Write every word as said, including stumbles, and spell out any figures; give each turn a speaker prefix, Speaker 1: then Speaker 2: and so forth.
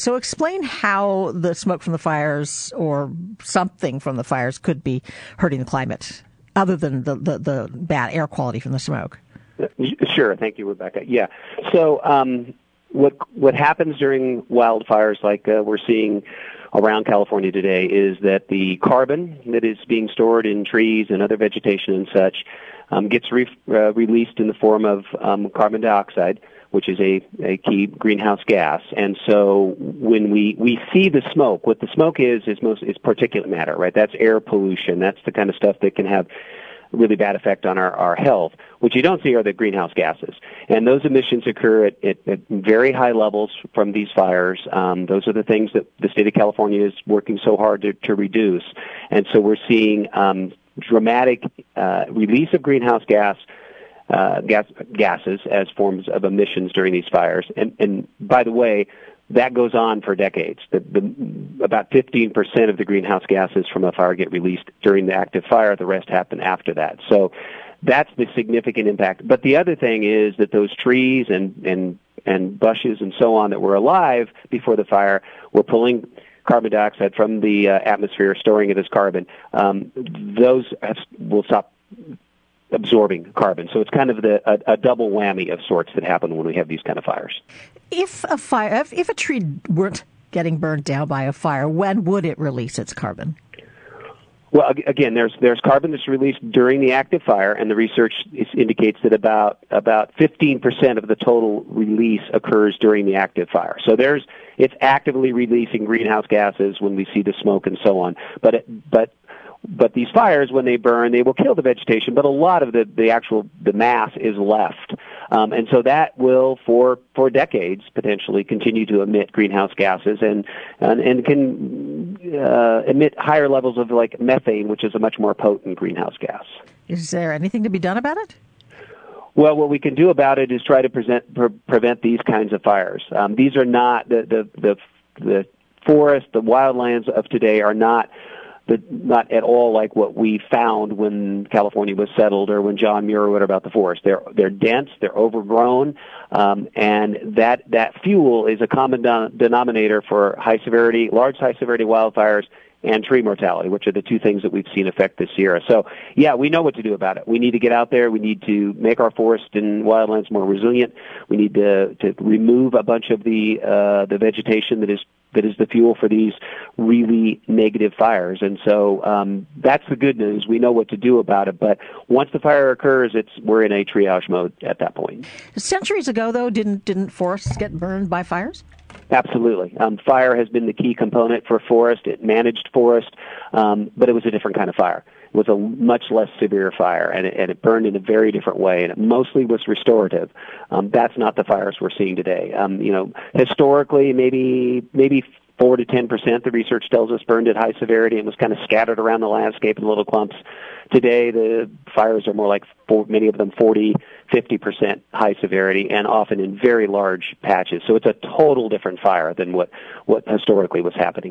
Speaker 1: So explain how the smoke from the fires or something from the fires could be hurting the climate, other than the, the, the bad air quality from the smoke.
Speaker 2: Sure. Thank you, Rebecca. Yeah. So um, what what happens during wildfires like uh, we're seeing around California today is that the carbon that is being stored in trees and other vegetation and such um, gets re- uh, released in the form of um, carbon dioxide, which is a, a key greenhouse gas. And so when we, we see the smoke, what the smoke is is most is particulate matter, right? That's air pollution. That's the kind of stuff that can have really bad effect on our, our health. What you don't see are the greenhouse gases. And those emissions occur at, at, at very high levels from these fires. Um, those are the things that the state of California is working so hard to, to reduce. And so we're seeing um, dramatic uh, release of greenhouse gas Uh, gas, gases as forms of emissions during these fires. And, and by the way, that goes on for decades. The, the, about fifteen percent of the greenhouse gases from a fire get released during the active fire. The rest happen after that. So that's the significant impact. But the other thing is that those trees and, and, and bushes and so on that were alive before the fire were pulling carbon dioxide from the uh, atmosphere, storing it as carbon. Um, those have, will stop absorbing carbon. So it's kind of the, a, a double whammy of sorts that happen when we have these kind of fires.
Speaker 1: If a fire, if, if a tree weren't getting burned down by a fire, when would it release its carbon?
Speaker 2: Well, again, there's there's carbon that's released during the active fire, and the research is, indicates that about about fifteen percent of the total release occurs during the active fire. So there's it's actively releasing greenhouse gases when we see the smoke and so on. But it, but But these fires, when they burn, they will kill the vegetation, but a lot of the, the actual, the mass is left. Um, and so that will, for, for decades, potentially continue to emit greenhouse gases and, and, and can uh, emit higher levels of, like, methane, which is a much more potent greenhouse gas.
Speaker 1: Is there anything to be done about it?
Speaker 2: Well, what we can do about it is try to present, pre- prevent these kinds of fires. Um, these are not, the, the, the, the forest, the wildlands of today are not But not at all like what we found when California was settled or when John Muir wrote about the forest. They're they're dense, they're overgrown, um, and that that fuel is a common don- denominator for high severity, large high severity wildfires and tree mortality, which are the two things that we've seen affect this year. So, yeah, we know what to do about it. We need to get out there. We need to make our forest and wildlands more resilient. We need to to remove a bunch of the uh, the vegetation that is that is the fuel for these really negative fires. And so um, that's the good news. We know what to do about it. But once the fire occurs, it's we're in a triage mode at that point.
Speaker 1: Centuries ago, though, didn't didn't forests get burned by fires?
Speaker 2: Absolutely. Um, fire has been the key component for forest. It managed forest, um, but it was a different kind of fire. It was a much less severe fire, and it, and it burned in a very different way, and it mostly was restorative. Um, that's not the fires we're seeing today. Um, you know, historically, maybe maybe four to ten percent, the research tells us, burned at high severity and was kind of scattered around the landscape in little clumps. Today, the fires are more like, four, many of them, forty, fifty percent high severity, and often in very large patches. So it's a total different fire than what, what historically was happening.